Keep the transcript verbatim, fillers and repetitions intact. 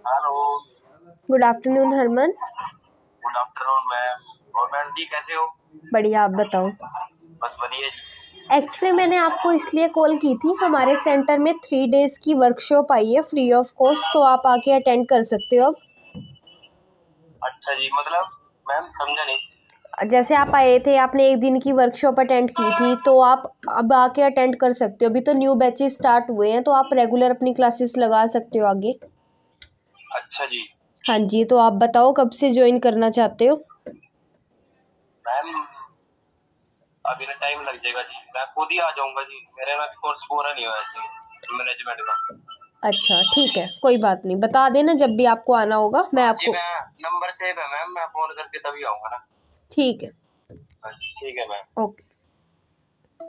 Hello. Good afternoon Harman. Good afternoon ma'am. और ma'am ji कैसे हो? बढ़िया, आप बताओ। बस बढ़िया जी। एक्चुअली मैंने आपको इसलिए कॉल की थी, हमारे सेंटर में थ्री डेज़ की वर्कशॉप आई है फ्री ऑफ कॉस्ट, तो आप आके अटेंड कर सकते हो। अब अच्छा जी, मतलब मैम समझा नहीं। जैसे आप आए थे, आपने एक दिन की वर्कशॉप अटेंड की थी, तो आप अब आके अटेंड कर सकते हो। अभी तो न्यू बैचेस स्टार्ट हुए हैं, तो आप रेगुलर अपनी क्लासेस लगा सकते हो आगे। अच्छा जी। हाँ जी, तो आप बताओ कब से ज्वाइन करना चाहते हो? मैम अभी ना टाइम लग जाएगा जी, मैं खुद ही आ जाऊंगा जी, मेरे ना कोर्स पूरा नहीं हुआ है मैनेजमेंट का। अच्छा ठीक है, कोई बात नहीं, बता देना जब भी आपको आना होगा, मैं हाँ जी, आपको। मैं नंबर सेव है मैम, मैं फोन करके तभी आऊंगा ना। ठीक है। हाँ जी ठीक है मैम। ओके।